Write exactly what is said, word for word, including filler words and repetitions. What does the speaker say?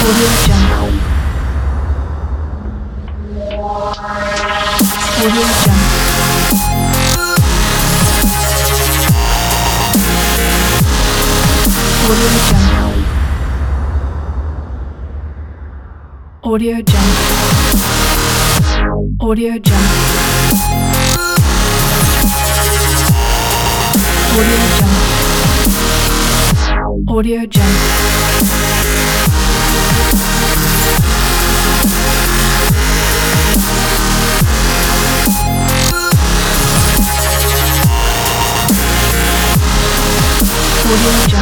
Audio Jungle. Audio Jungle. Audio Jungle. Audio Jungle. Audio Jungle. Audio Jungle. Audio Jungle. Audio Jungle.